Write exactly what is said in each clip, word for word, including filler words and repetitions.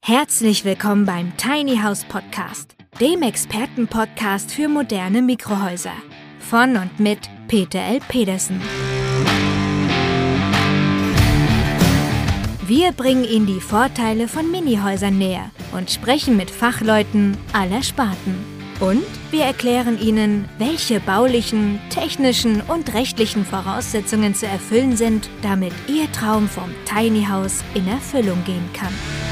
Herzlich willkommen beim Tiny House Podcast, dem Expertenpodcast für moderne Mikrohäuser. Von und mit Peter L. Pedersen. Wir bringen Ihnen die Vorteile von Minihäusern näher und sprechen mit Fachleuten aller Sparten. Und wir erklären Ihnen, welche baulichen, technischen und rechtlichen Voraussetzungen zu erfüllen sind, damit Ihr Traum vom Tiny House in Erfüllung gehen kann.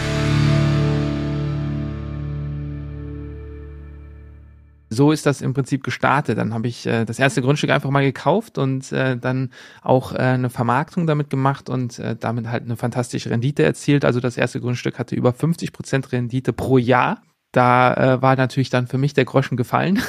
So ist das im Prinzip gestartet. Dann habe ich äh, das erste Grundstück einfach mal gekauft und äh, dann auch äh, eine Vermarktung damit gemacht und äh, damit halt eine fantastische Rendite erzielt. Also das erste Grundstück hatte über fünfzig Prozent Rendite pro Jahr. Da äh, war natürlich dann für mich der Groschen gefallen.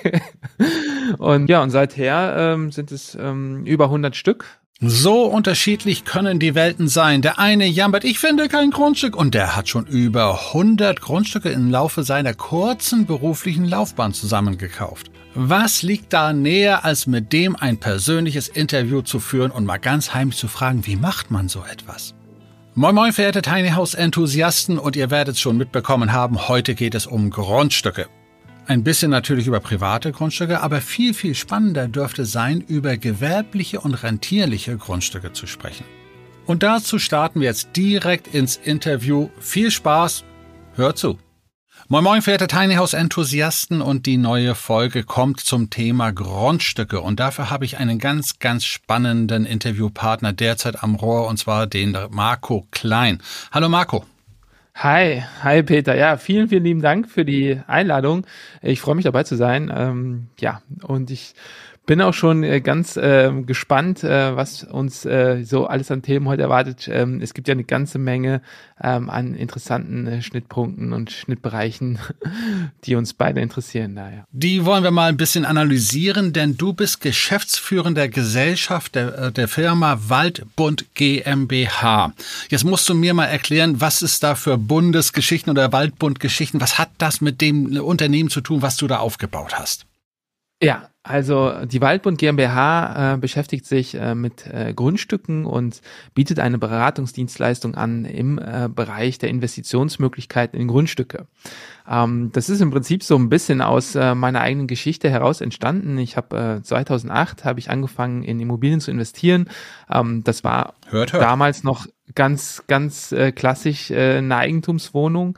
Und ja, und seither ähm, sind es ähm, über hundert Stück. So unterschiedlich können die Welten sein. Der eine jammert, ich finde kein Grundstück, und der hat schon über hundert Grundstücke im Laufe seiner kurzen beruflichen Laufbahn zusammengekauft. Was liegt da näher, als mit dem ein persönliches Interview zu führen und mal ganz heimlich zu fragen, wie macht man so etwas? Moin moin, verehrte Tiny House Enthusiasten, und ihr werdet es schon mitbekommen haben, heute geht es um Grundstücke. Ein bisschen natürlich über private Grundstücke, aber viel, viel spannender dürfte sein, über gewerbliche und rentierliche Grundstücke zu sprechen. Und dazu starten wir jetzt direkt ins Interview. Viel Spaß, hört zu. Moin moin, verehrte Tiny House Enthusiasten, und die neue Folge kommt zum Thema Grundstücke. Und dafür habe ich einen ganz, ganz spannenden Interviewpartner derzeit am Rohr, und zwar den Marco Klein. Hallo Marco. Hi, hi Peter. Ja, vielen, vielen lieben Dank für die Einladung. Ich freue mich dabei zu sein. Ähm, ja, und ich bin auch schon äh, ganz äh, gespannt, äh, was uns äh, so alles an Themen heute erwartet. Ähm, es gibt ja eine ganze Menge ähm, an interessanten äh, Schnittpunkten und Schnittbereichen, die uns beide interessieren. Daher. Die wollen wir mal ein bisschen analysieren, denn du bist geschäftsführender Gesellschaft der, der Firma Waldbund GmbH. Jetzt musst du mir mal erklären, was ist da für Bundesgeschichten oder Waldbundgeschichten? Was hat das mit dem Unternehmen zu tun, was du da aufgebaut hast? Ja, also die Waldbund GmbH äh, beschäftigt sich äh, mit äh, Grundstücken und bietet eine Beratungsdienstleistung an im äh, Bereich der Investitionsmöglichkeiten in Grundstücke. Ähm, das ist im Prinzip so ein bisschen aus äh, meiner eigenen Geschichte heraus entstanden. Ich habe äh, zweitausendacht habe ich angefangen, in Immobilien zu investieren. Ähm, das war hört, hört. damals noch ganz, ganz äh, klassisch äh, eine Eigentumswohnung.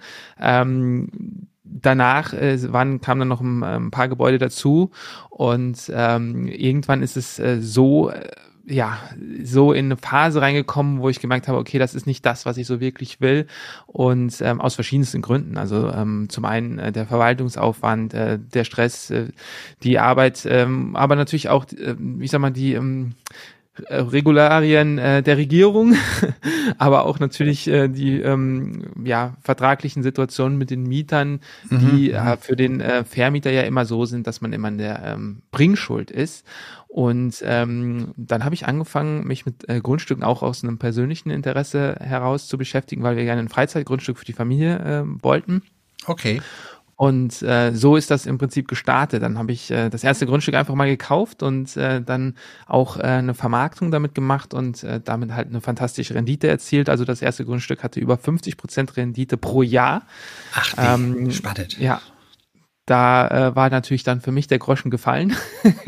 Ähm, Danach äh, waren, kamen dann noch ein, ein paar Gebäude dazu, und ähm, irgendwann ist es äh, so, äh, ja, so in eine Phase reingekommen, wo ich gemerkt habe, okay, das ist nicht das, was ich so wirklich will, und ähm, aus verschiedensten Gründen. Also ähm, zum einen äh, der Verwaltungsaufwand, äh, der Stress, äh, die Arbeit, ähm, aber natürlich auch, äh, ich sag mal, die ähm, Regularien äh, der Regierung, aber auch natürlich äh, die ähm, ja vertraglichen Situationen mit den Mietern, die mhm. äh, für den äh, Vermieter ja immer so sind, dass man immer in der ähm, Bringschuld ist. Und ähm, dann habe ich angefangen, mich mit äh, Grundstücken auch aus einem persönlichen Interesse heraus zu beschäftigen, weil wir gerne ein Freizeitgrundstück für die Familie äh, wollten. Okay. Und äh, so ist das im Prinzip gestartet. Dann habe ich äh, das erste Grundstück einfach mal gekauft und äh, dann auch äh, eine Vermarktung damit gemacht und äh, damit halt eine fantastische Rendite erzielt. Also das erste Grundstück hatte über fünfzig Prozent Rendite pro Jahr. Ach, ähm, spannend. Ja, da äh, war natürlich dann für mich der Groschen gefallen.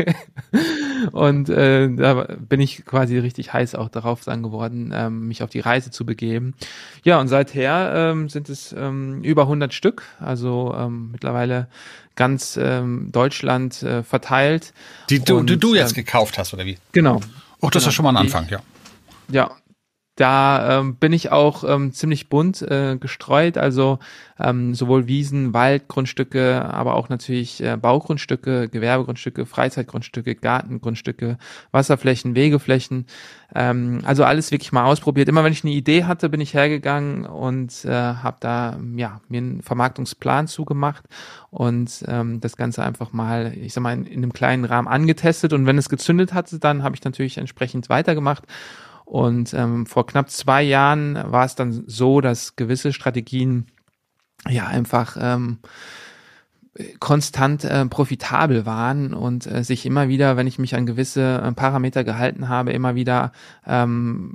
Und äh, da bin ich quasi richtig heiß auch darauf dann geworden, ähm, mich auf die Reise zu begeben. Ja, und seither ähm, sind es ähm, über hundert Stück, also ähm, mittlerweile ganz ähm, Deutschland äh, verteilt. Die du, und, die du jetzt äh, gekauft hast, oder wie? Genau. Oh, das genau. ist schon mal ein Anfang, die, ja. Ja. Da ähm, bin ich auch ähm, ziemlich bunt äh, gestreut, also ähm, sowohl Wiesen, Waldgrundstücke, aber auch natürlich äh, Baugrundstücke, Gewerbegrundstücke, Freizeitgrundstücke, Gartengrundstücke, Wasserflächen, Wegeflächen, ähm, also alles wirklich mal ausprobiert. Immer wenn ich eine Idee hatte, bin ich hergegangen und äh, habe da ja mir einen Vermarktungsplan zugemacht und ähm, das Ganze einfach mal, ich sag mal, in, in einem kleinen Rahmen angetestet, und wenn es gezündet hatte, dann habe ich natürlich entsprechend weitergemacht. Und ähm, vor knapp zwei Jahren war es dann so, dass gewisse Strategien ja einfach ähm, konstant äh, profitabel waren und äh, sich immer wieder, wenn ich mich an gewisse äh, Parameter gehalten habe, immer wieder ähm,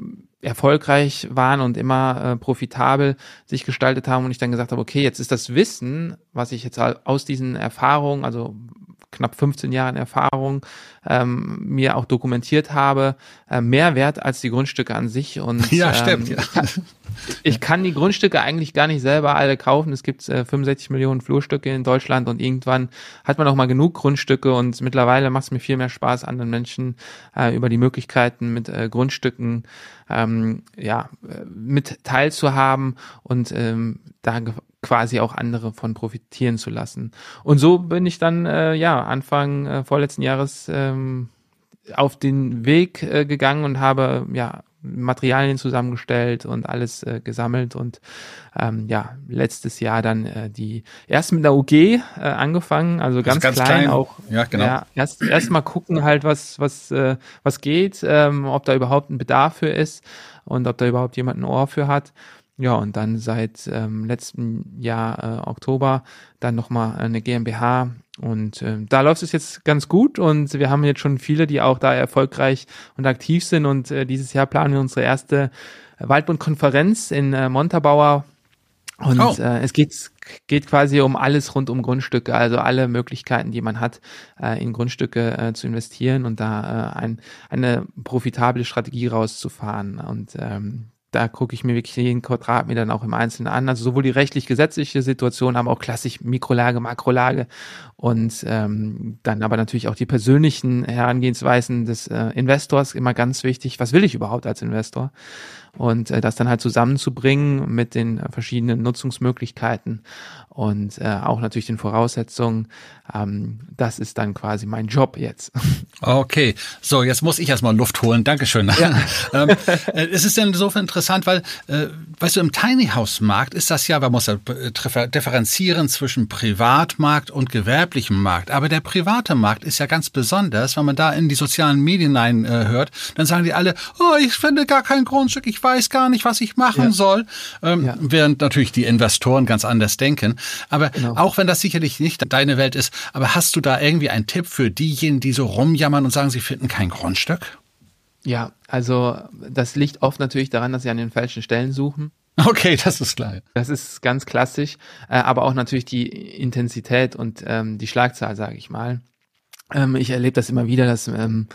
erfolgreich waren und immer äh, profitabel sich gestaltet haben und ich dann gesagt habe, okay, jetzt ist das Wissen, was ich jetzt aus diesen Erfahrungen, also knapp fünfzehn Jahren Erfahrung, ähm, mir auch dokumentiert habe, äh, mehr wert als die Grundstücke an sich. Und ja, ähm, stimmt. Ja. Ich, kann, ich kann die Grundstücke eigentlich gar nicht selber alle kaufen. Es gibt äh, fünfundsechzig Millionen Flurstücke in Deutschland und irgendwann hat man auch mal genug Grundstücke und mittlerweile macht es mir viel mehr Spaß, anderen Menschen äh, über die Möglichkeiten mit äh, Grundstücken ähm, ja, mit teilzuhaben und ähm, da ge- quasi auch andere von profitieren zu lassen. Und so bin ich dann äh, ja Anfang äh, vorletzten Jahres ähm, auf den Weg äh, gegangen und habe ja Materialien zusammengestellt und alles äh, gesammelt und ähm, ja letztes Jahr dann äh, die erst mit der U G äh, angefangen, also ganz, also ganz klein, klein auch. Ja, genau. Ja, erst erst mal gucken halt, was was äh, was geht, ähm, ob da überhaupt ein Bedarf für ist und ob da überhaupt jemand ein Ohr für hat. Ja, und dann seit ähm, letztem Jahr äh, Oktober dann nochmal eine GmbH und äh, da läuft es jetzt ganz gut und wir haben jetzt schon viele, die auch da erfolgreich und aktiv sind und äh, dieses Jahr planen wir unsere erste Waldbund-Konferenz in äh, Montabaur und oh. äh, es geht, geht quasi um alles rund um Grundstücke, also alle Möglichkeiten, die man hat, äh, in Grundstücke äh, zu investieren und da äh, ein, eine profitable Strategie rauszufahren und ähm, da gucke ich mir wirklich jeden Quadratmeter dann auch im Einzelnen an. Also sowohl die rechtlich-gesetzliche Situation, aber auch klassisch Mikrolage, Makrolage und ähm, dann aber natürlich auch die persönlichen Herangehensweisen des äh, Investors, immer ganz wichtig. Was will ich überhaupt als Investor? Und äh, das dann halt zusammenzubringen mit den äh, verschiedenen Nutzungsmöglichkeiten und äh, auch natürlich den Voraussetzungen. Ähm, das ist dann quasi mein Job jetzt. Okay, so jetzt muss ich erstmal Luft holen. Dankeschön. Ja. ähm, äh, es ist insofern interessant, weil, äh, weißt du, im Tiny House Markt ist das ja, man muss ja differenzieren zwischen Privatmarkt und gewerblichem Markt. Aber der private Markt ist ja ganz besonders, wenn man da in die sozialen Medien hinein äh, hört, dann sagen die alle, oh, ich finde gar kein Grundstück, ich weiß gar nicht, was ich machen ja. soll. Ähm, ja. Während natürlich die Investoren ganz anders denken. Aber genau. auch wenn das sicherlich nicht deine Welt ist, aber hast du da irgendwie einen Tipp für diejenigen, die so rumjammern und sagen, sie finden kein Grundstück? Ja, also das liegt oft natürlich daran, dass sie an den falschen Stellen suchen. Okay, das ist klar. Das ist ganz klassisch, äh, aber auch natürlich die Intensität und ähm, die Schlagzahl, sage ich mal. Ähm, ich erlebe das immer wieder, dass ähm,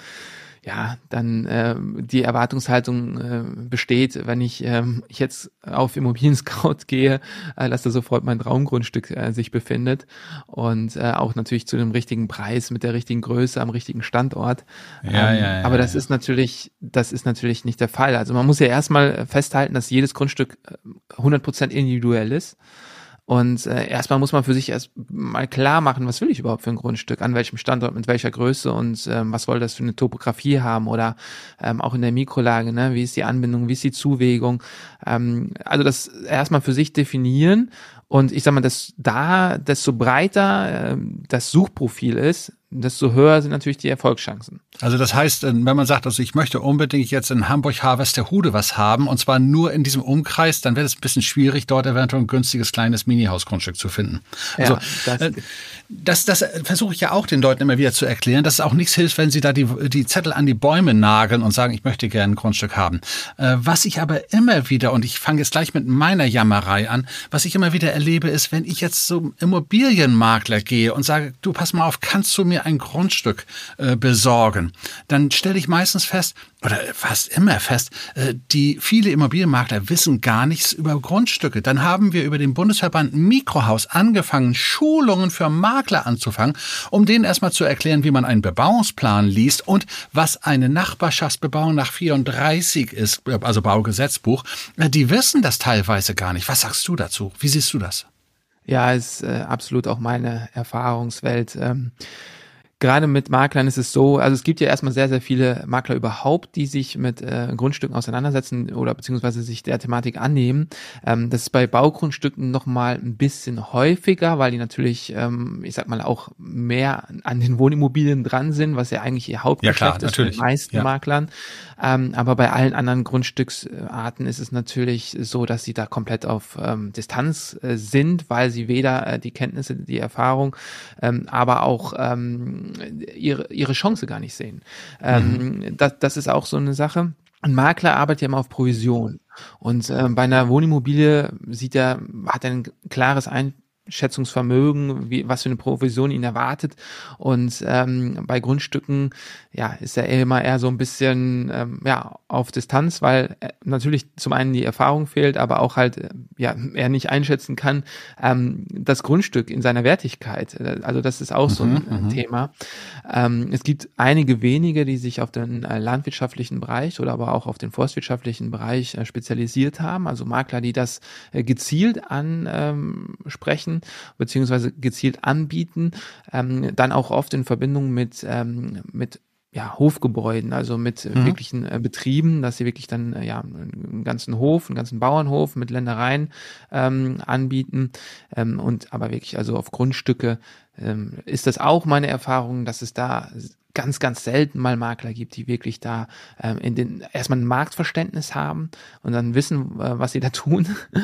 ja, dann äh, die Erwartungshaltung äh, besteht, wenn ich, ähm, ich jetzt auf Immobilien-Scout gehe, äh, dass da sofort mein Traumgrundstück äh, sich befindet und äh, auch natürlich zu dem richtigen Preis, mit der richtigen Größe, am richtigen Standort. Ja, ähm, ja, ja, aber das ja. ist natürlich, das ist natürlich nicht der Fall. Also man muss ja erstmal festhalten, dass jedes Grundstück hundert Prozent individuell ist. Und äh, erstmal muss man für sich erst mal klar machen, was will ich überhaupt für ein Grundstück, an welchem Standort, mit welcher Größe und ähm, was soll das für eine Topografie haben oder ähm, auch in der Mikrolage, ne? Wie ist die Anbindung, wie ist die Zuwegung, ähm, also das erstmal für sich definieren und ich sag mal, dass da, desto breiter äh, das Suchprofil ist, desto höher sind natürlich die Erfolgschancen. Also das heißt, wenn man sagt, also ich möchte unbedingt jetzt in Hamburg-Harvesterhude was haben und zwar nur in diesem Umkreis, dann wäre es ein bisschen schwierig, dort eventuell ein günstiges kleines Mini-Hausgrundstück zu finden. Also ja, das, das, das versuche ich ja auch den Leuten immer wieder zu erklären, dass es auch nichts hilft, wenn sie da die, die Zettel an die Bäume nageln und sagen, ich möchte gerne ein Grundstück haben. Was ich aber immer wieder, und ich fange jetzt gleich mit meiner Jammerei an, was ich immer wieder erlebe, ist, wenn ich jetzt zum Immobilienmakler gehe und sage, du pass mal auf, kannst du mir ein Grundstück äh, besorgen, dann stelle ich meistens fest, oder fast immer fest, äh, die viele Immobilienmakler wissen gar nichts über Grundstücke. Dann haben wir über den Bundesverband Mikrohaus angefangen, Schulungen für Makler anzufangen, um denen erstmal zu erklären, wie man einen Bebauungsplan liest und was eine Nachbarschaftsbebauung nach vierunddreißig ist, also Baugesetzbuch. Die wissen das teilweise gar nicht. Was sagst du dazu? Wie siehst du das? Ja, ist äh, absolut auch meine Erfahrungswelt. Ähm, Gerade mit Maklern ist es so, also es gibt ja erstmal sehr, sehr viele Makler überhaupt, die sich mit äh, Grundstücken auseinandersetzen oder beziehungsweise sich der Thematik annehmen. Ähm, das ist bei Baugrundstücken nochmal ein bisschen häufiger, weil die natürlich, ähm, ich sag mal, auch mehr an den Wohnimmobilien dran sind, was ja eigentlich ihr Hauptgeschäft ja, klar, ist für die meisten ja. Maklern. Ähm, aber bei allen anderen Grundstücksarten ist es natürlich so, dass sie da komplett auf ähm, Distanz äh, sind, weil sie weder äh, die Kenntnisse, die Erfahrung, ähm, aber auch ähm, ihre ihre Chance gar nicht sehen. Ähm, mhm. das, das ist auch so eine Sache. ein Makler arbeitet ja immer auf Provision. Und äh, bei einer Wohnimmobilie sieht er, hat er ein klares Einschätzungsvermögen, wie, was für eine Provision ihn erwartet. Und ähm, bei Grundstücken, ja, ist er immer eher so ein bisschen ähm, ja auf Distanz, weil äh, natürlich zum einen die Erfahrung fehlt, aber auch halt äh, ja er nicht einschätzen kann ähm, das Grundstück in seiner Wertigkeit. Also das ist auch so ein Mhm, äh, Thema. Ähm, es gibt einige wenige, die sich auf den äh, landwirtschaftlichen Bereich oder aber auch auf den forstwirtschaftlichen Bereich äh, spezialisiert haben. Also Makler, die das äh, gezielt ansprechen beziehungsweise gezielt anbieten, ähm, dann auch oft in Verbindung mit ähm, mit ja, Hofgebäuden, also mit äh, mhm. wirklichen äh, Betrieben, dass sie wirklich dann äh, ja einen ganzen Hof, einen ganzen Bauernhof mit Ländereien ähm, anbieten ähm, und aber wirklich also auf Grundstücke ähm, ist das auch meine Erfahrung, dass es da ganz, ganz selten mal Makler gibt, die wirklich da ähm, in den erstmal ein Marktverständnis haben und dann wissen, äh, was sie da tun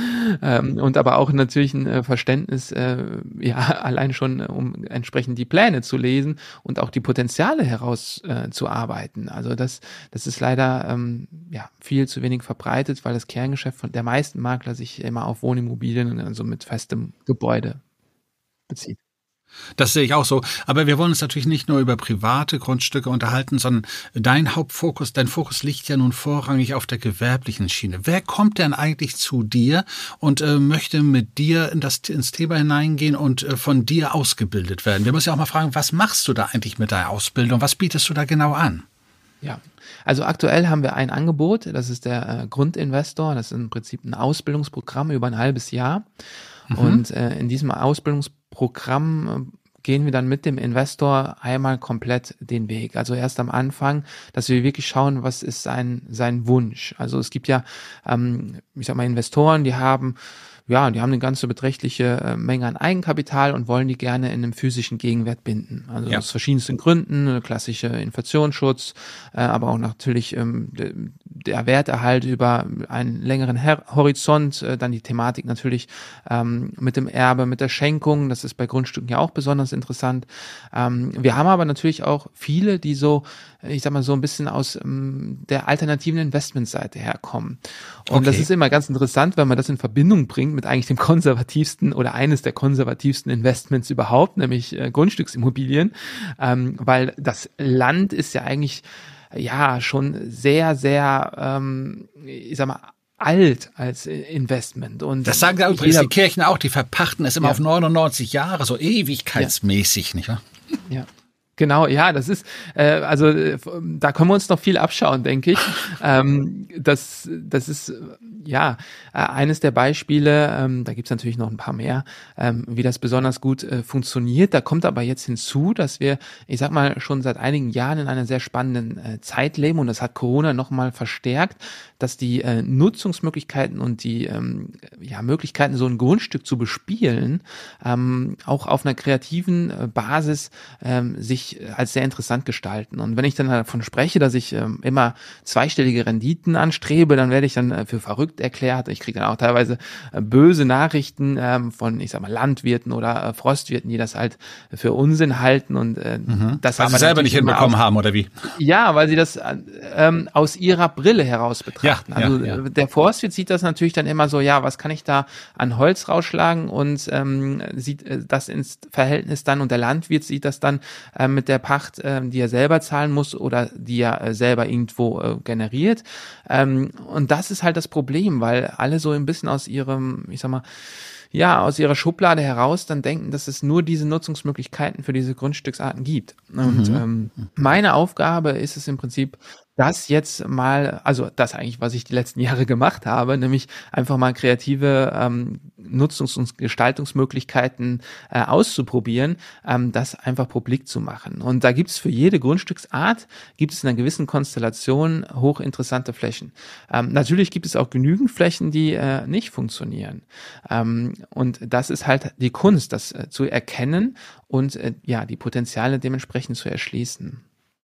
ähm, und aber auch natürlich ein äh, Verständnis, äh, ja, allein schon, äh, um entsprechend die Pläne zu lesen und auch die Potenziale herauszuarbeiten. Äh, zu arbeiten. Also das, das ist leider ähm, ja viel zu wenig verbreitet, weil das Kerngeschäft von der meisten Makler sich immer auf Wohnimmobilien, also mit festem Gebäude bezieht. Das sehe ich auch so. Aber wir wollen uns natürlich nicht nur über private Grundstücke unterhalten, sondern dein Hauptfokus, dein Fokus liegt ja nun vorrangig auf der gewerblichen Schiene. Wer kommt denn eigentlich zu dir und äh, möchte mit dir in das, ins Thema hineingehen und äh, von dir ausgebildet werden? Wir müssen ja auch mal fragen, was machst du da eigentlich mit deiner Ausbildung? Was bietest du da genau an? Ja, also aktuell haben wir ein Angebot, das ist der äh, Grundinvestor, das ist im Prinzip ein Ausbildungsprogramm über ein halbes Jahr. Mhm. Und äh, in diesem Ausbildungsprogramm äh, gehen wir dann mit dem Investor einmal komplett den Weg. Also erst am Anfang, dass wir wirklich schauen, was ist sein, sein Wunsch. Also es gibt ja, ähm, ich sag mal, Investoren, die haben ja, die haben eine ganze beträchtliche äh, Menge an Eigenkapital und wollen die gerne in einem physischen Gegenwert binden. Also ja. Aus verschiedensten Gründen, eine klassische Inflationsschutz, äh, aber auch natürlich ähm, de, der Werterhalt über einen längeren Her- Horizont, äh, dann die Thematik natürlich ähm, mit dem Erbe, mit der Schenkung, das ist bei Grundstücken ja auch besonders interessant. Ähm, wir haben aber natürlich auch viele, die so, ich sag mal, so ein bisschen aus ähm, der alternativen Investmentseite herkommen. Und okay. Das ist immer ganz interessant, wenn man das in Verbindung bringt mit eigentlich dem konservativsten oder eines der konservativsten Investments überhaupt, nämlich äh, Grundstücksimmobilien, ähm, weil das Land ist ja eigentlich ja schon sehr, sehr, ähm, ich sag mal, alt als Investment. Und das sagen ja übrigens die Kirchen auch, die verpachten es immer ja. auf neunundneunzig Jahre, so ewigkeitsmäßig, ja. nicht wahr? Ja. Genau, ja, das ist, äh, also äh, da können wir uns noch viel abschauen, denke ich. ähm, das, das ist, äh, ja, äh, eines der Beispiele, ähm, da gibt's natürlich noch ein paar mehr, ähm, wie das besonders gut äh, funktioniert. Da kommt aber jetzt hinzu, dass wir, ich sag mal, schon seit einigen Jahren in einer sehr spannenden äh, Zeit leben und das hat Corona nochmal verstärkt, dass die äh, Nutzungsmöglichkeiten und die ähm, ja, Möglichkeiten, so ein Grundstück zu bespielen, ähm, auch auf einer kreativen äh, Basis ähm, sich als sehr interessant gestalten. Und wenn ich dann davon spreche, dass ich ähm, immer zweistellige Renditen anstrebe, dann werde ich dann äh, für verrückt erklärt. Ich kriege dann auch teilweise äh, böse Nachrichten ähm, von, ich sag mal, Landwirten oder äh, Forstwirten, die das halt für Unsinn halten und äh, mhm. das weil sie selber nicht hinbekommen haben, oder wie? Ja, weil sie das ähm, aus ihrer Brille heraus betrachten. Ja, also ja, ja. der Forstwirt sieht das natürlich dann immer so, ja, was kann ich da an Holz rausschlagen und ähm, sieht äh, das ins Verhältnis dann und der Landwirt sieht das dann ähm, mit der Pacht, ähm, die er selber zahlen muss oder die er äh, selber irgendwo äh, generiert. Ähm, und das ist halt das Problem, weil alle so ein bisschen aus ihrem, ich sag mal, ja, aus ihrer Schublade heraus dann denken, dass es nur diese Nutzungsmöglichkeiten für diese Grundstücksarten gibt. Und mhm. ähm, meine Aufgabe ist es im Prinzip, das jetzt mal, also das eigentlich, was ich die letzten Jahre gemacht habe, nämlich einfach mal kreative ähm, Nutzungs- und Gestaltungsmöglichkeiten äh, auszuprobieren, ähm, das einfach publik zu machen. Und da gibt es für jede Grundstücksart, gibt es in einer gewissen Konstellation hochinteressante Flächen. Ähm, natürlich gibt es auch genügend Flächen, die äh, nicht funktionieren. Ähm, und das ist halt die Kunst, das äh, zu erkennen und äh, ja, die Potenziale dementsprechend zu erschließen.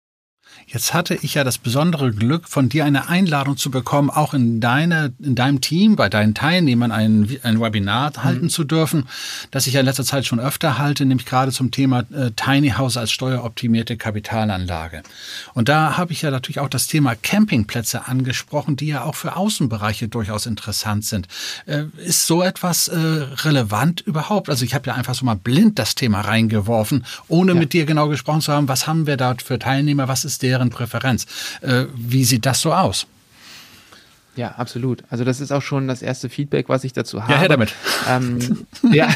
Jetzt hatte ich ja das besondere Glück, von dir eine Einladung zu bekommen, auch in deine, in deinem Team, bei deinen Teilnehmern ein, ein Webinar mhm. halten zu dürfen, das ich ja in letzter Zeit schon öfter halte, nämlich gerade zum Thema äh, Tiny House als steueroptimierte Kapitalanlage. Und da habe ich ja natürlich auch das Thema Campingplätze angesprochen, die ja auch für Außenbereiche durchaus interessant sind. Äh, ist so etwas äh, relevant überhaupt? Also ich habe ja einfach so mal blind das Thema reingeworfen, ohne ja. mit dir genau gesprochen zu haben, was haben wir da für Teilnehmer, was ist deren Präferenz. Äh, wie sieht das so aus? Ja, absolut. Also das ist auch schon das erste Feedback, was ich dazu habe. Ja, her damit. Ähm, ja,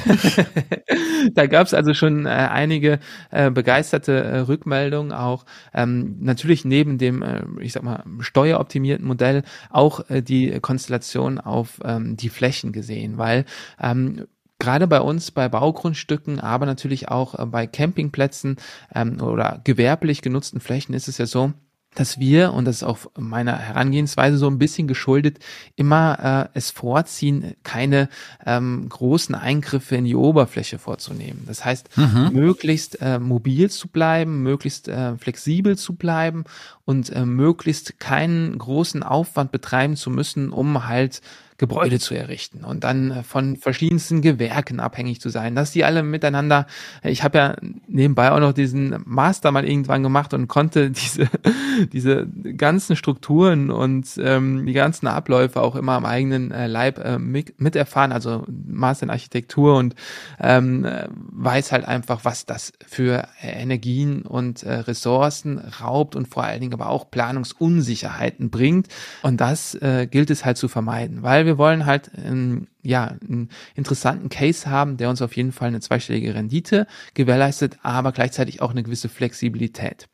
da gab es also schon äh, einige äh, begeisterte äh, Rückmeldungen auch. Ähm, natürlich neben dem, äh, ich sag mal, steueroptimierten Modell auch äh, die Konstellation auf ähm, die Flächen gesehen, weil ähm, gerade bei uns, bei Baugrundstücken, aber natürlich auch äh, bei Campingplätzen ähm, oder gewerblich genutzten Flächen ist es ja so, dass wir, und das ist auch meiner Herangehensweise so ein bisschen geschuldet, immer äh, es vorziehen, keine ähm, großen Eingriffe in die Oberfläche vorzunehmen. Das heißt, mhm. möglichst äh, mobil zu bleiben, möglichst äh, flexibel zu bleiben und äh, möglichst keinen großen Aufwand betreiben zu müssen, um halt Gebäude zu errichten und dann von verschiedensten Gewerken abhängig zu sein, dass die alle miteinander, ich habe ja nebenbei auch noch diesen Master mal irgendwann gemacht und konnte diese diese ganzen Strukturen und ähm, die ganzen Abläufe auch immer am eigenen äh, Leib äh, mit, miterfahren, also Master in Architektur und ähm, weiß halt einfach, was das für Energien und äh, Ressourcen raubt und vor allen Dingen aber auch Planungsunsicherheiten bringt, und das äh, gilt es halt zu vermeiden, weil wir Wir wollen halt ähm, ja einen interessanten Case haben, der uns auf jeden Fall eine zweistellige Rendite gewährleistet, aber gleichzeitig auch eine gewisse Flexibilität.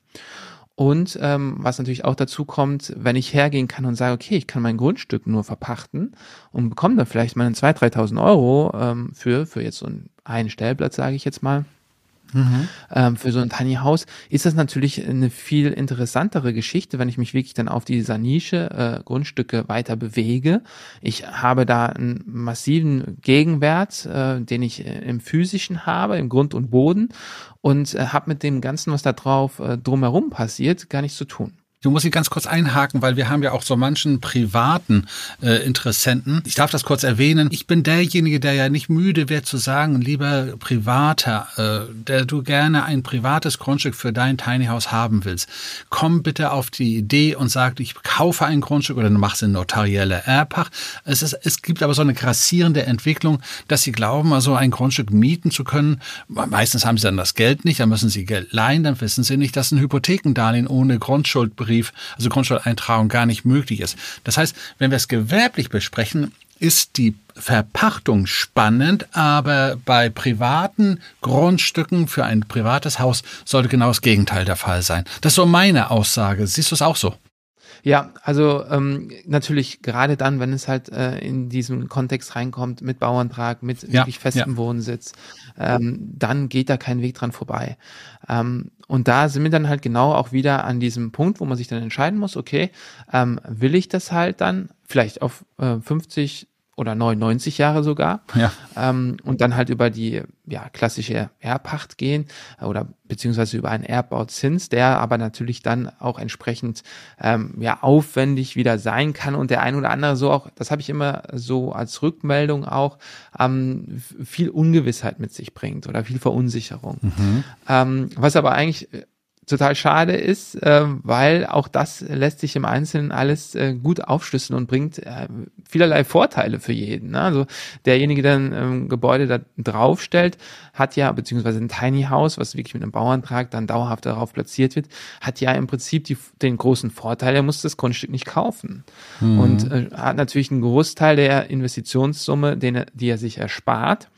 Und ähm, was natürlich auch dazu kommt, wenn ich hergehen kann und sage, okay, ich kann mein Grundstück nur verpachten und bekomme da vielleicht meine zweitausend, dreitausend Euro ähm, für für jetzt so einen, einen Stellplatz, sage ich jetzt mal. Mhm. Ähm, für so ein Tiny House ist das natürlich eine viel interessantere Geschichte, wenn ich mich wirklich dann auf dieser Nische äh, Grundstücke weiter bewege. Ich habe da einen massiven Gegenwert, äh, den ich äh, im Physischen habe, im Grund und Boden, und äh, habe mit dem Ganzen, was da drauf äh, drumherum passiert, gar nichts zu tun. Du musst hier ganz kurz einhaken, weil wir haben ja auch so manchen privaten äh, Interessenten. Ich darf das kurz erwähnen. Ich bin derjenige, der ja nicht müde wird zu sagen, lieber Privater, äh, der du gerne ein privates Grundstück für dein Tiny House haben willst, komm bitte auf die Idee und sag, ich kaufe ein Grundstück oder du machst eine notarielle Erbpacht. Es ist, es gibt aber so eine grassierende Entwicklung, dass sie glauben, also ein Grundstück mieten zu können. Meistens haben sie dann das Geld nicht, dann müssen sie Geld leihen, dann wissen sie nicht, dass ein Hypothekendarlehen ohne Grundschuld also Grundschuleintragung gar nicht möglich ist. Das heißt, wenn wir es gewerblich besprechen, ist die Verpachtung spannend, aber bei privaten Grundstücken für ein privates Haus sollte genau das Gegenteil der Fall sein. Das ist so meine Aussage. Siehst du es auch so? Ja, also ähm, natürlich gerade dann, wenn es halt äh, in diesen Kontext reinkommt mit Bauantrag, mit ja, wirklich festem ja. Wohnsitz, ähm, dann geht da kein Weg dran vorbei. Ähm, und da sind wir dann halt genau auch wieder an diesem Punkt, wo man sich dann entscheiden muss, okay, ähm, will ich das halt dann vielleicht auf äh, fünfzig oder neunundneunzig Jahre sogar, ja. ähm, und dann halt über die ja klassische Erbpacht gehen oder beziehungsweise über einen Erbbauzins, der aber natürlich dann auch entsprechend ähm, ja aufwendig wieder sein kann und der ein oder andere so auch, das habe ich immer so als Rückmeldung auch, ähm, viel Ungewissheit mit sich bringt oder viel Verunsicherung. Mhm. Ähm, was aber eigentlich total schade ist, äh, weil auch das lässt sich im Einzelnen alles äh, gut aufschlüsseln und bringt äh, vielerlei Vorteile für jeden. Ne? Also derjenige, der ein ähm, Gebäude da draufstellt, hat ja, beziehungsweise ein Tiny House, was wirklich mit einem Bauantrag dann dauerhaft darauf platziert wird, hat ja im Prinzip die, den großen Vorteil, er muss das Grundstück nicht kaufen. Mhm. Und äh, hat natürlich einen Großteil der Investitionssumme, den er, die er sich erspart.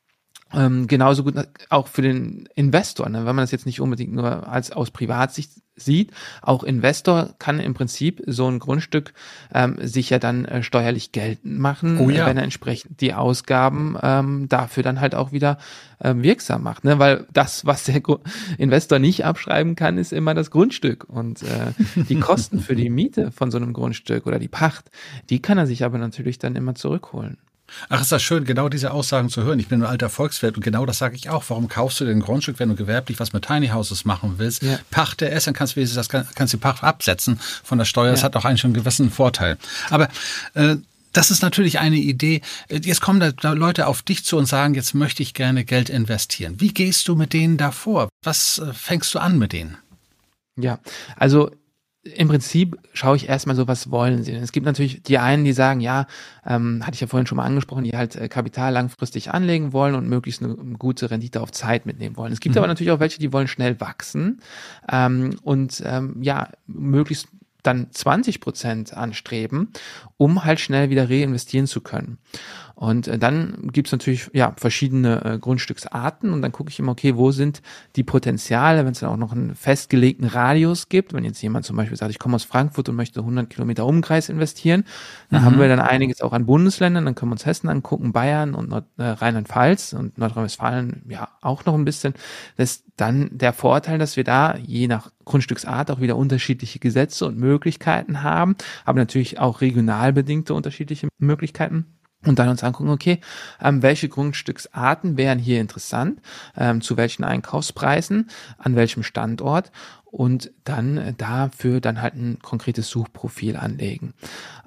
Ähm, genauso gut auch für den Investor, ne? Wenn man das jetzt nicht unbedingt nur als aus Privatsicht sieht, auch Investor kann im Prinzip so ein Grundstück ähm, sich ja dann äh, steuerlich geltend machen, oh ja. wenn er entsprechend die Ausgaben ähm, dafür dann halt auch wieder ähm, wirksam macht, ne? Weil das, was der Gru- Investor nicht abschreiben kann, ist immer das Grundstück und äh, die Kosten für die Miete von so einem Grundstück oder die Pacht, die kann er sich aber natürlich dann immer zurückholen. Ach, ist das schön, genau diese Aussagen zu hören. Ich bin ein alter Volkswirt und genau das sage ich auch. Warum kaufst du denn ein Grundstück, wenn du gewerblich was mit Tiny Houses machen willst? Ja. Pachte es, dann kannst du das kannst die Pacht absetzen von der Steuer. Das Ja. hat auch eigentlich schon einen gewissen Vorteil. Aber äh, das ist natürlich eine Idee. Jetzt kommen da, da Leute auf dich zu und sagen, jetzt möchte ich gerne Geld investieren. Wie gehst du mit denen da vor? Was äh, fängst du an mit denen? Ja, also im Prinzip schaue ich erstmal so, was wollen sie denn? Es gibt natürlich die einen, die sagen, ja, ähm, hatte ich ja vorhin schon mal angesprochen, die halt äh, Kapital langfristig anlegen wollen und möglichst eine, eine gute Rendite auf Zeit mitnehmen wollen. Es gibt mhm. aber natürlich auch welche, die wollen schnell wachsen ähm, und ähm, ja, möglichst dann zwanzig Prozent anstreben, um halt schnell wieder reinvestieren zu können. Und äh, dann gibt's natürlich ja verschiedene äh, Grundstücksarten und dann gucke ich immer, okay, wo sind die Potenziale, wenn es dann auch noch einen festgelegten Radius gibt. Wenn jetzt jemand zum Beispiel sagt, ich komme aus Frankfurt und möchte hundert Kilometer Umkreis investieren, dann mhm. haben wir dann einiges auch an Bundesländern, dann können wir uns Hessen angucken, Bayern und Nord- äh, Rheinland-Pfalz und Nordrhein-Westfalen ja auch noch ein bisschen. Das ist dann der Vorteil, dass wir da je nach Grundstücksart auch wieder unterschiedliche Gesetze und Möglichkeiten haben, aber natürlich auch regional bedingte unterschiedliche Möglichkeiten. Und dann uns angucken, okay, ähm, welche Grundstücksarten wären hier interessant, ähm, zu welchen Einkaufspreisen, an welchem Standort und dann äh, dafür dann halt ein konkretes Suchprofil anlegen.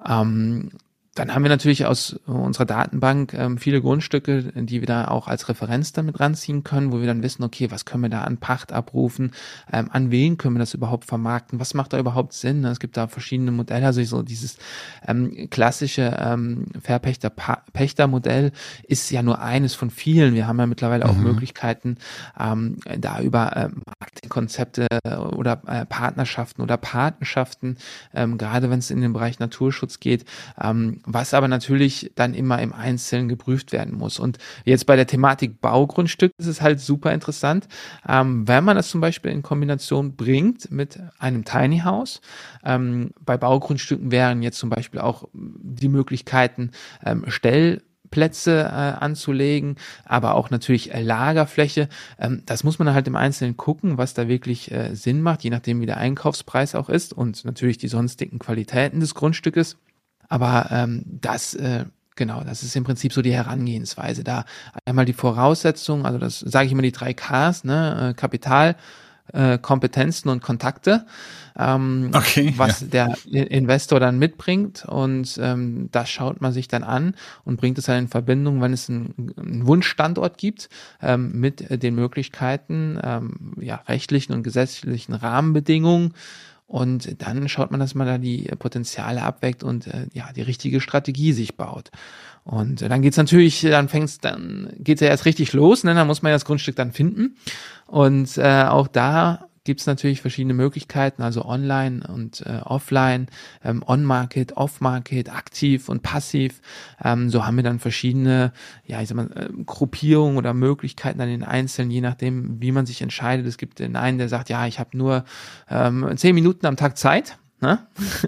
Ähm, Dann haben wir natürlich aus unserer Datenbank ähm, viele Grundstücke, die wir da auch als Referenz damit ranziehen können, wo wir dann wissen, okay, was können wir da an Pacht abrufen, ähm, an wen können wir das überhaupt vermarkten, was macht da überhaupt Sinn? Es gibt da verschiedene Modelle, also so dieses ähm, klassische ähm, Verpächter-Pächter-Modell ist ja nur eines von vielen. Wir haben ja mittlerweile auch mhm. Möglichkeiten, ähm, da über ähm, Marketingkonzepte oder äh, Partnerschaften oder Patenschaften, ähm, gerade wenn es in den Bereich Naturschutz geht, ähm, was aber natürlich dann immer im Einzelnen geprüft werden muss. Und jetzt bei der Thematik Baugrundstück ist es halt super interessant, ähm, wenn man das zum Beispiel in Kombination bringt mit einem Tiny House. Ähm, bei Baugrundstücken wären jetzt zum Beispiel auch die Möglichkeiten, ähm, Stell Plätze äh, anzulegen, aber auch natürlich äh, Lagerfläche. Ähm, das muss man halt im Einzelnen gucken, was da wirklich äh, Sinn macht, je nachdem wie der Einkaufspreis auch ist und natürlich die sonstigen Qualitäten des Grundstückes. Aber ähm, das, äh, genau, das ist im Prinzip so die Herangehensweise. Da einmal die Voraussetzungen, also das sage ich immer die drei Ks, ne, Kapital, äh, Kompetenzen und Kontakte, ähm, okay, was ja. der Investor dann mitbringt und ähm, das schaut man sich dann an und bringt es dann in Verbindung, wenn es einen, einen Wunschstandort gibt, ähm, mit äh, den Möglichkeiten, ähm, ja, rechtlichen und gesetzlichen Rahmenbedingungen. Und dann schaut man, dass man da die Potenziale abweckt und äh, ja die richtige Strategie sich baut. Und äh, dann geht's natürlich, dann fängt's, dann geht's ja erst richtig los, ne? Dann muss man ja das Grundstück dann finden. Und äh, auch da gibt's natürlich verschiedene Möglichkeiten, also online und äh, offline, ähm, on-market, off-market, aktiv und passiv. Ähm, so haben wir dann verschiedene, ja, ich sag mal, äh, Gruppierungen oder Möglichkeiten an den Einzelnen, je nachdem, wie man sich entscheidet. Es gibt den einen, der sagt, ja, ich habe nur ähm, zehn Minuten am Tag Zeit. Ne?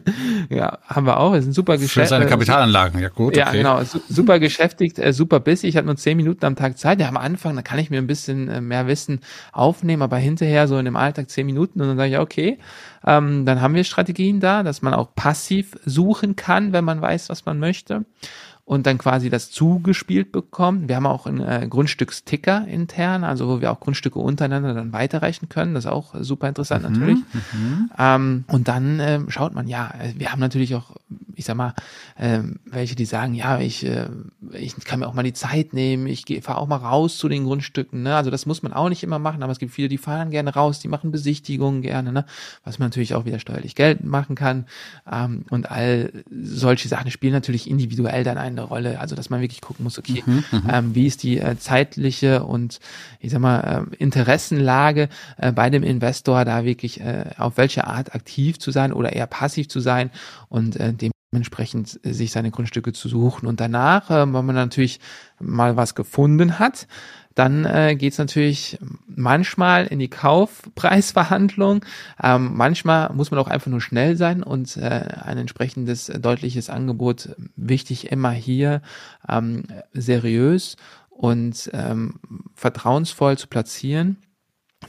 Ja, haben wir auch. Wir sind super beschäftigt. Für seine Kapitalanlagen, ja gut. Ja, okay. genau. Su- super beschäftigt, äh, super busy. Ich hatte nur zehn Minuten am Tag Zeit. Ja, am Anfang, da kann ich mir ein bisschen äh, mehr Wissen aufnehmen, aber hinterher so in dem Alltag zehn Minuten und dann sage ich, okay, ähm, dann haben wir Strategien da, dass man auch passiv suchen kann, wenn man weiß, was man möchte. Und dann quasi das zugespielt bekommen. Wir haben auch einen äh, Grundstücksticker intern, also wo wir auch Grundstücke untereinander dann weiterreichen können. Das ist auch äh, super interessant Mhm, natürlich. mhm. Ähm, und dann ähm, schaut man, ja, äh, wir haben natürlich auch, ich sag mal, ähm, welche, die sagen, ja, ich, äh, ich kann mir auch mal die Zeit nehmen, ich fahre auch mal raus zu den Grundstücken. Ne? Also das muss man auch nicht immer machen, aber es gibt viele, die fahren gerne raus, die machen Besichtigungen gerne, ne? Was man natürlich auch wieder steuerlich geltend machen kann. Ähm, und all solche Sachen spielen natürlich individuell dann eine Rolle, also dass man wirklich gucken muss, okay, Mhm, ähm, wie ist die äh, zeitliche und ich sag mal äh, Interessenlage äh, bei dem Investor, da wirklich äh, auf welche Art aktiv zu sein oder eher passiv zu sein und äh, dementsprechend äh, sich seine Grundstücke zu suchen. Und danach, äh, wenn man natürlich mal was gefunden hat, dann äh, geht es natürlich manchmal in die Kaufpreisverhandlung. Ähm, manchmal muss man auch einfach nur schnell sein und äh, ein entsprechendes äh, deutliches Angebot. Wichtig immer hier ähm, seriös und ähm, vertrauensvoll zu platzieren.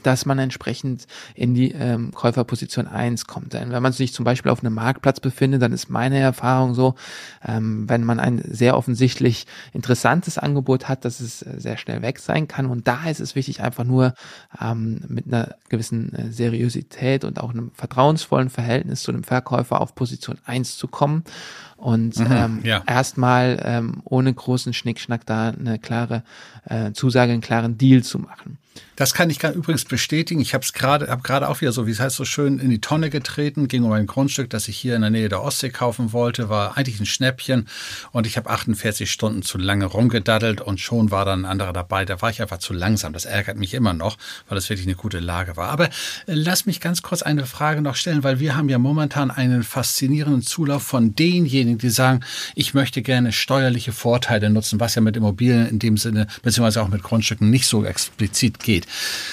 dass man entsprechend in die ähm, Käuferposition eins kommt. Denn wenn man sich zum Beispiel auf einem Marktplatz befindet, dann ist meine Erfahrung so, ähm, wenn man ein sehr offensichtlich interessantes Angebot hat, dass es äh, sehr schnell weg sein kann. Und da ist es wichtig, einfach nur ähm, mit einer gewissen äh, Seriosität und auch einem vertrauensvollen Verhältnis zu dem Verkäufer auf Position eins zu kommen und mhm, ähm, ja. erstmal ähm, ohne großen Schnickschnack da eine klare äh, Zusage, einen klaren Deal zu machen. Das kann ich gar übrigens bestätigen. Ich habe es gerade, habe gerade auch wieder so, wie es heißt, so schön in die Tonne getreten. Ging um ein Grundstück, das ich hier in der Nähe der Ostsee kaufen wollte. War eigentlich ein Schnäppchen und ich habe achtundvierzig Stunden zu lange rumgedaddelt und schon war dann ein anderer dabei. Da war ich einfach zu langsam. Das ärgert mich immer noch, weil das wirklich eine gute Lage war. Aber äh, lass mich ganz kurz eine Frage noch stellen, weil wir haben ja momentan einen faszinierenden Zulauf von denjenigen, die sagen, ich möchte gerne steuerliche Vorteile nutzen, was ja mit Immobilien in dem Sinne, beziehungsweise auch mit Grundstücken nicht so explizit geht.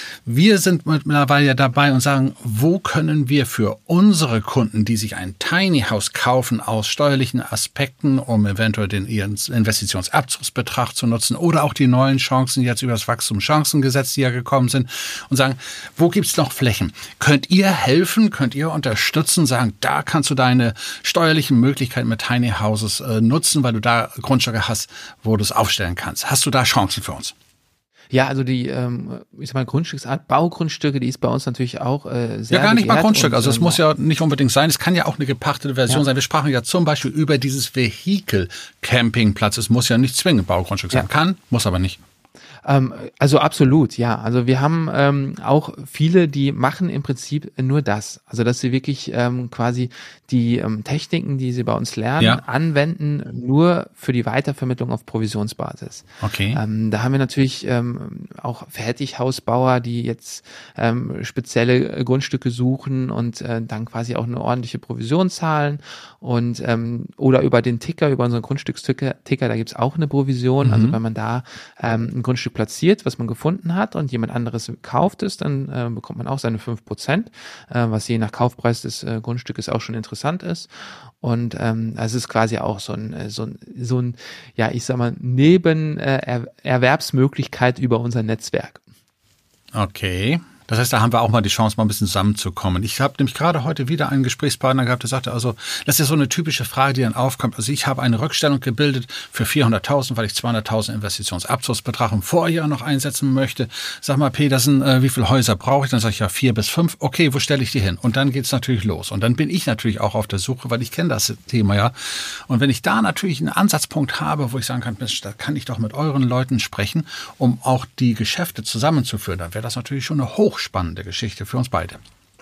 Wir sind mittlerweile ja dabei und sagen, wo können wir für unsere Kunden, die sich ein Tiny House kaufen, aus steuerlichen Aspekten, um eventuell den ihren Investitionsabzugsbetrag zu nutzen oder auch die neuen Chancen jetzt über das Wachstumschancengesetz, die ja gekommen sind, und sagen, wo gibt's noch Flächen? Könnt ihr helfen? Könnt ihr unterstützen? Sagen, da kannst du deine steuerlichen Möglichkeiten mit Tiny Houses äh, nutzen, weil du da Grundstücke hast, wo du es aufstellen kannst. Hast du da Chancen für uns? Ja, also die, ähm, ich sag mal, Grundstücksart, Baugrundstücke, die ist bei uns natürlich auch äh, sehr Ja, gar nicht mal Grundstück. Und, also es ähm, muss ja nicht unbedingt sein. Es kann ja auch eine gepachtete Version ja. sein. Wir sprachen ja zum Beispiel über dieses Vehikel-Campingplatz. Es muss ja nicht zwingend Baugrundstück sein. Ja. Kann, muss aber nicht. Ähm, also absolut, ja. Also wir haben ähm, auch viele, die machen im Prinzip nur das. Also dass sie wirklich ähm, quasi die ähm, Techniken, die sie bei uns lernen, Ja. anwenden, nur für die Weitervermittlung auf Provisionsbasis. Okay. Ähm, da haben wir natürlich ähm, auch Fertighausbauer, die jetzt ähm, spezielle Grundstücke suchen und äh, dann quasi auch eine ordentliche Provision zahlen und ähm, oder über den Ticker, über unseren Grundstücksticker, Ticker, da gibt's auch eine Provision. Mhm. Also wenn man da ähm, ein Grundstück platziert, was man gefunden hat und jemand anderes kauft es, dann äh, bekommt man auch seine fünf Prozent, äh, was je nach Kaufpreis des äh, Grundstückes auch schon interessant ist. Und ähm, es ist quasi auch so ein, so ein, so ein, ja, ich sag mal, Nebenerwerbsmöglichkeit über unser Netzwerk. Okay. Das heißt, da haben wir auch mal die Chance, mal ein bisschen zusammenzukommen. Ich habe nämlich gerade heute wieder einen Gesprächspartner gehabt, der sagte, also das ist so eine typische Frage, die dann aufkommt. Also ich habe eine Rückstellung gebildet für vierhunderttausend, weil ich zweihunderttausend Investitionsabzugsbetrag im Vorjahr noch einsetzen möchte. Sag mal, Petersen, äh, wie viele Häuser brauche ich? Dann sage ich ja vier bis fünf. Okay, wo stelle ich die hin? Und dann geht's natürlich los. Und dann bin ich natürlich auch auf der Suche, weil ich kenne das Thema ja. Und wenn ich da natürlich einen Ansatzpunkt habe, wo ich sagen kann, Mensch, da kann ich doch mit euren Leuten sprechen, um auch die Geschäfte zusammenzuführen, dann wäre das natürlich schon eine hoch spannende Geschichte für uns beide.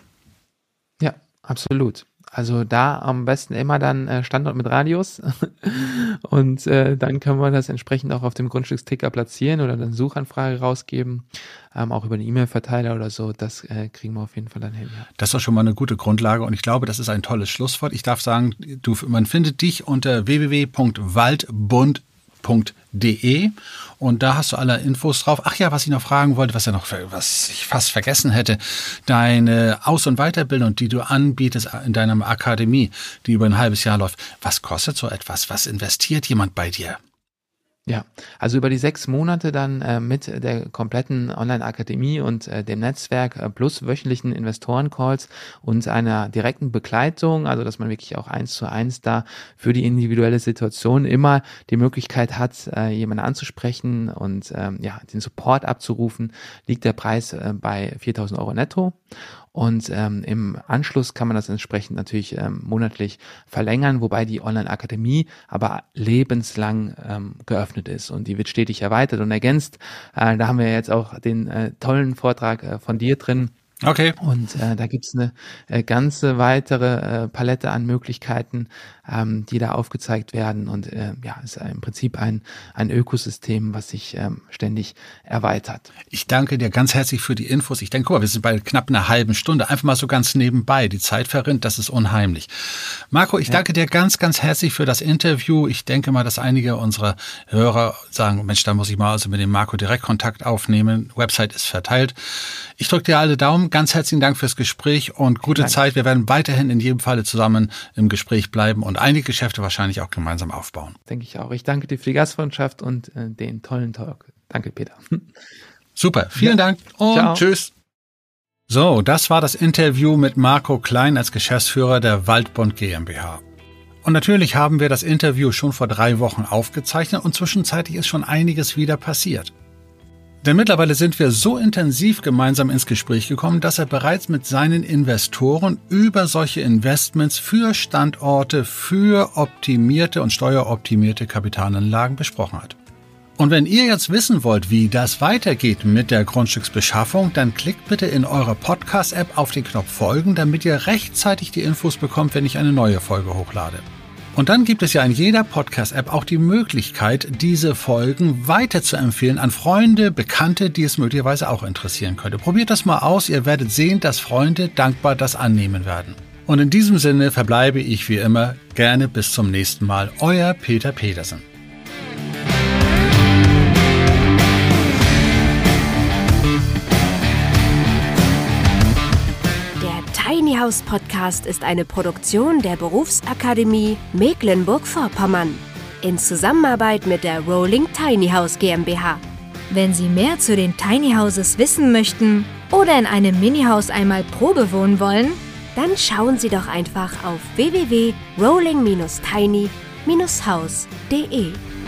Ja, absolut. Also da am besten immer dann äh, Standort mit Radius und äh, dann können wir das entsprechend auch auf dem Grundstücksticker platzieren oder dann Suchanfrage rausgeben, ähm, auch über einen E-Mail-Verteiler oder so. Das äh, kriegen wir auf jeden Fall dann hin. Ja. Das ist doch schon mal eine gute Grundlage und ich glaube, das ist ein tolles Schlusswort. Ich darf sagen, du, man findet dich unter w w w punkt waldbund punkt de und da hast du alle Infos drauf. Ach ja, was ich noch fragen wollte, was ja noch, was ich fast vergessen hätte, deine Aus- und Weiterbildung, die du anbietest in deiner Akademie, die über ein halbes Jahr läuft. Was kostet so etwas? Was investiert jemand bei dir? Ja, also über die sechs Monate dann äh, mit der kompletten Online-Akademie und äh, dem Netzwerk äh, plus wöchentlichen Investoren-Calls und einer direkten Begleitung, also dass man wirklich auch eins zu eins da für die individuelle Situation immer die Möglichkeit hat, äh, jemanden anzusprechen und ähm, ja den Support abzurufen, liegt der Preis äh, bei viertausend Euro netto. Und ähm, im Anschluss kann man das entsprechend natürlich ähm, monatlich verlängern, wobei die Online-Akademie aber lebenslang ähm, geöffnet ist und die wird stetig erweitert und ergänzt. Äh, da haben wir jetzt auch den äh, tollen Vortrag äh, von dir drin. Okay. Und äh, da gibt's eine äh, ganze weitere äh, Palette an Möglichkeiten, ähm, die da aufgezeigt werden. Und äh, ja, ist im Prinzip ein ein Ökosystem, was sich ähm, ständig erweitert. Ich danke dir ganz herzlich für die Infos. Ich denke, guck mal, wir sind bei knapp einer halben Stunde. Einfach mal so ganz nebenbei. Die Zeit verrinnt, das ist unheimlich. Marco, ich ja. danke dir ganz, ganz herzlich für das Interview. Ich denke mal, dass einige unserer Hörer sagen, Mensch, da muss ich mal also mit dem Marco direkt Kontakt aufnehmen. Website ist verteilt. Ich drücke dir alle Daumen. Ganz herzlichen Dank fürs Gespräch und gute Danke. Zeit. Wir werden weiterhin in jedem Falle zusammen im Gespräch bleiben und einige Geschäfte wahrscheinlich auch gemeinsam aufbauen. Denke ich auch. Ich danke dir für die Gastfreundschaft und äh, den tollen Talk. Danke, Peter. Super. Vielen ja. Dank und Ciao. Tschüss. So, das war das Interview mit Marco Klein als Geschäftsführer der Waldbund GmbH. Und natürlich haben wir das Interview schon vor drei Wochen aufgezeichnet und zwischenzeitlich ist schon einiges wieder passiert. Denn mittlerweile sind wir so intensiv gemeinsam ins Gespräch gekommen, dass er bereits mit seinen Investoren über solche Investments für Standorte, für optimierte und steueroptimierte Kapitalanlagen besprochen hat. Und wenn ihr jetzt wissen wollt, wie das weitergeht mit der Grundstücksbeschaffung, dann klickt bitte in eurer Podcast-App auf den Knopf Folgen, damit ihr rechtzeitig die Infos bekommt, wenn ich eine neue Folge hochlade. Und dann gibt es ja in jeder Podcast-App auch die Möglichkeit, diese Folgen weiterzuempfehlen an Freunde, Bekannte, die es möglicherweise auch interessieren könnte. Probiert das mal aus, ihr werdet sehen, dass Freunde dankbar das annehmen werden. Und in diesem Sinne verbleibe ich wie immer gerne bis zum nächsten Mal. Euer Peter Pedersen. Tiny House Podcast ist eine Produktion der Berufsakademie Mecklenburg-Vorpommern in Zusammenarbeit mit der Rolling Tiny House GmbH. Wenn Sie mehr zu den Tiny Houses wissen möchten oder in einem Minihaus einmal Probe wohnen wollen, dann schauen Sie doch einfach auf w w w punkt rolling Bindestrich tiny Bindestrich house punkt de.